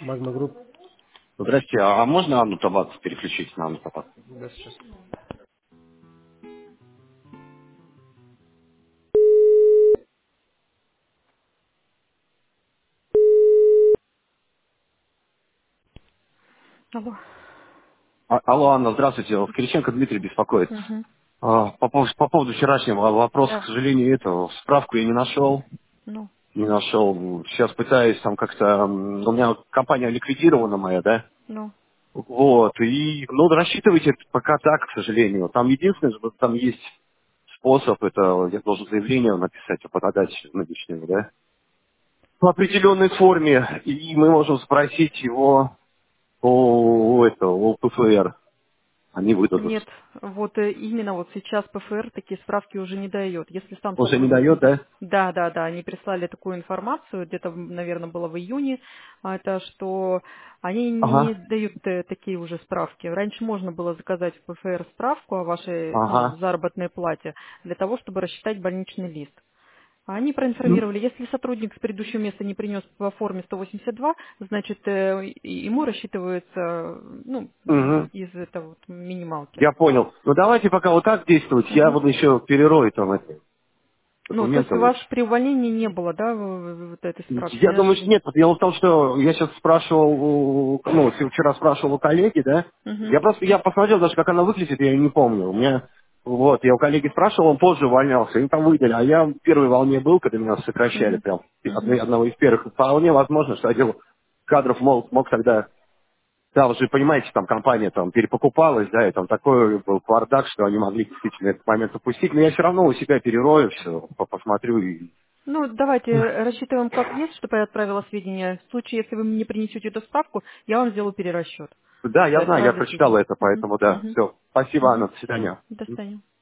Магма Групп. Здрасте, а можно Анну Табац переключить на Анну Табац? Да, сейчас. Алло. Алло, Анна, здравствуйте. Вот Кириченко Дмитрий беспокоит. Угу. По поводу вчерашнего вопроса, к Да. сожалению, справку я не нашел. Ну, Не нашел. Сейчас пытаюсь там как-то... У меня вот компания ликвидирована моя, да? ну, Вот. И, ну, рассчитывайте пока так, к сожалению. Там единственное, что там есть способ, это я должен заявление написать о подаче наличными, да? В определенной форме. И мы можем спросить его о ПФР. Они выдадут. нет, вот именно вот сейчас ПФР такие справки уже не дает. Если сам Уже не сотрудник... дает, да? Да, да, да, они прислали такую информацию, где-то, наверное, было в июне, это что они не Ага, дают такие уже справки. Раньше можно было заказать в ПФР справку о вашей, ну, ага. заработной плате для того, чтобы рассчитать больничный лист. А они Ну, проинформировали, если сотрудник с предыдущего места не принес по форме 182, значит, ему рассчитывается, ну, мгм. из этого вот минималки. Я понял. Ну давайте пока вот так действовать. Я Мгм. вот еще перерою там эти Ну, то есть документы у вас лучше. при увольнении не было, да, вот этой справки? Я думаю, что нет. Дело в том, что я сейчас спрашивал, вчера спрашивал у коллеги, да? Мгм. Я посмотрел даже, как она выглядит, я ее не помню. У меня, вот, я у коллеги спрашивал, он позже увольнялся, им там выдали. А я в первой волне был, когда меня сокращали Мгм. прям, Мгм. одного из первых. Вполне возможно, что отдел кадров мог тогда. Да, вы же понимаете, там компания там перепокупалась, да, и там такой был бардак, что они могли действительно этот момент упустить. Но я все равно у себя перерою все, посмотрю и... Ну, давайте рассчитываем как есть, чтобы я отправила сведения. В случае, если вы мне не принесете эту справку, я вам сделаю перерасчет. Да, Что я знаю, я отправлю прочитал сведения. это, Мгм. поэтому да. Мгм. Все. Спасибо, Анна, Мгм. до Все, свидания. до свидания.